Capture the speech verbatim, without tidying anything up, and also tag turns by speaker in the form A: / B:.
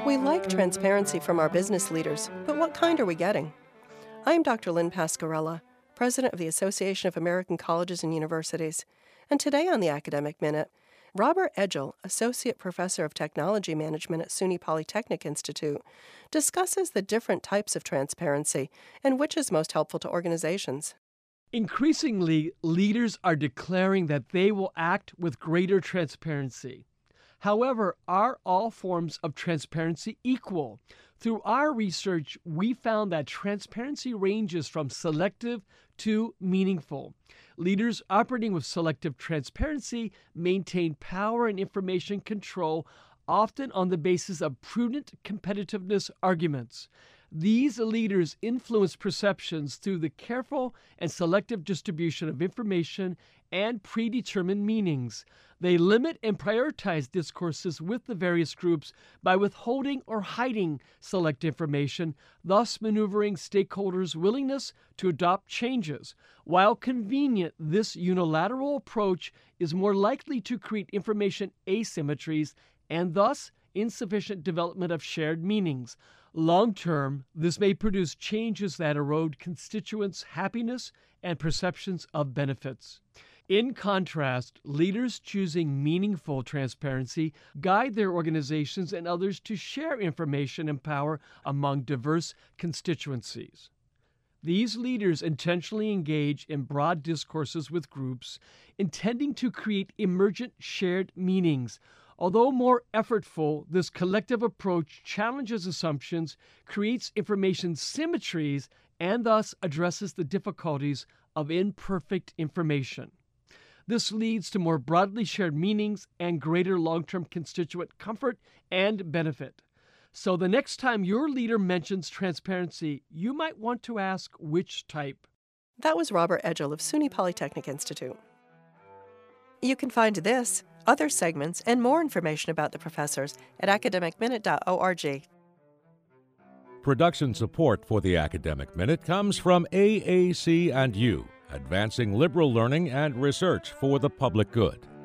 A: We like transparency from our business leaders, but what kind are we getting? I'm Doctor Lynn Pasquarella, President of the Association of American Colleges and Universities, and today on the Academic Minute, Robert Edgell, Associate Professor of Technology Management at SUNY Polytechnic Institute, discusses the different types of transparency and which is most helpful to organizations.
B: Increasingly, leaders are declaring that they will act with greater transparency. However, are all forms of transparency equal? Through our research, we found that transparency ranges from selective to meaningful. Leaders operating with selective transparency maintain power and information control, often on the basis of prudent competitiveness arguments. These leaders influence perceptions through the careful and selective distribution of information and predetermined meanings. They limit and prioritize discourses with the various groups by withholding or hiding select information, thus maneuvering stakeholders' willingness to adopt changes. While convenient, this unilateral approach is more likely to create information asymmetries and thus insufficient development of shared meanings. Long-term, this may produce changes that erode constituents' happiness and perceptions of benefits. In contrast, leaders choosing meaningful transparency guide their organizations and others to share information and power among diverse constituencies. These leaders intentionally engage in broad discourses with groups, intending to create emergent shared meanings. Although more effortful, this collective approach challenges assumptions, creates information symmetries, and thus addresses the difficulties of imperfect information. This leads to more broadly shared meanings and greater long-term constituent comfort and benefit. So the next time your leader mentions transparency, you might want to ask which type.
A: That was Robert Edgell of SUNY Polytechnic Institute. You can find this, other segments, and more information about the professors at academic minute dot org.
C: Production support for the Academic Minute comes from A A C and U, advancing liberal learning and research for the public good.